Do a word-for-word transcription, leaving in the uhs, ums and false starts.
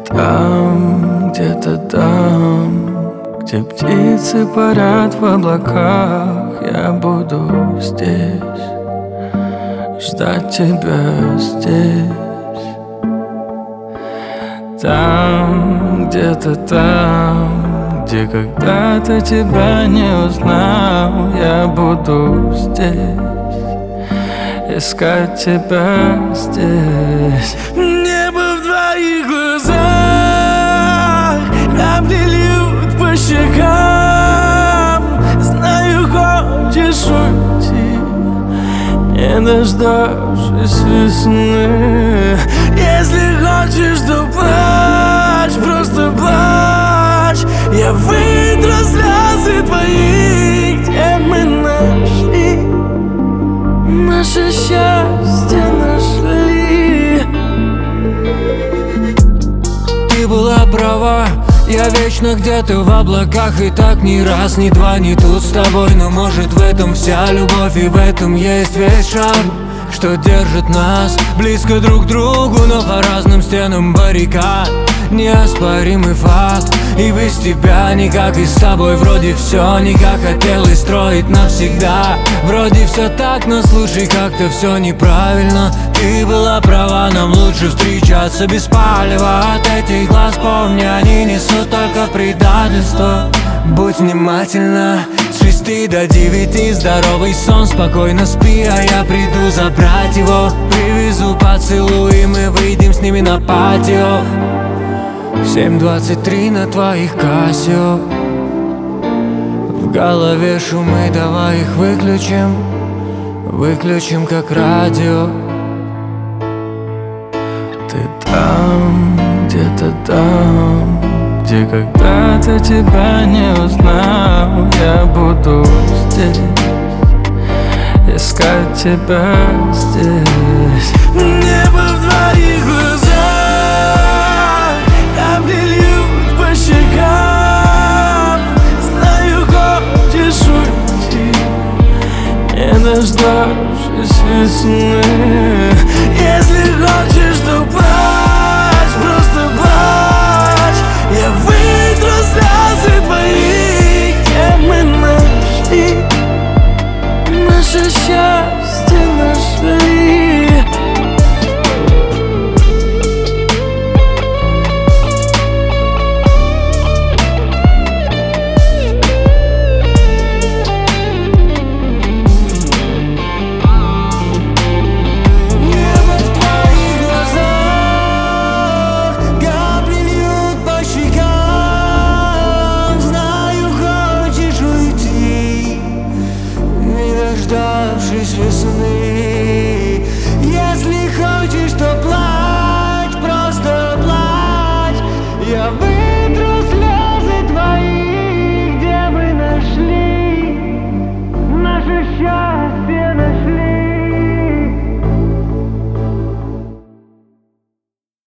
Там, где-то там, где птицы парят в облаках, я буду здесь, ждать тебя здесь. Там, где-то там, где когда-то тебя не узнал, я буду здесь, искать тебя здесь. Небо в твоих глазах, капли льют по щекам. Знаю, хочешь уйти, не дождавшись весны. Если хочешь, то плачь, просто плачь. Я вытру слезы твои, где мы нашли наше счастье, нашли. Ты была права, я вечно где-то в облаках. И так ни раз, ни два, ни тут с тобой. Но может в этом вся любовь, и в этом есть весь шарм, что держит нас близко друг к другу, но по разным стенам баррикад. Неоспоримый факт, и без тебя никак. И с тобой вроде все не как хотелось строить навсегда. Вроде все так, но слушай, как-то все неправильно. Ты была права, нам лучше встречаться без палева. От этих глаз помни, они несут только предательство. Будь внимательна, с шести до девяти здоровый сон, спокойно спи, а я приду забрать его. Привезу поцелуй, и мы выйдем с ними на патио. Семь двадцать три на твоих Кассио. В голове шумы, давай их выключим. Выключим как радио. Ты там, где-то там, где когда-то тебя не узнал, я буду здесь, искать тебя здесь. Небо в твоих глазах, капли льют по щекам. Знаю, хочешь уйти, не дождавшись весны.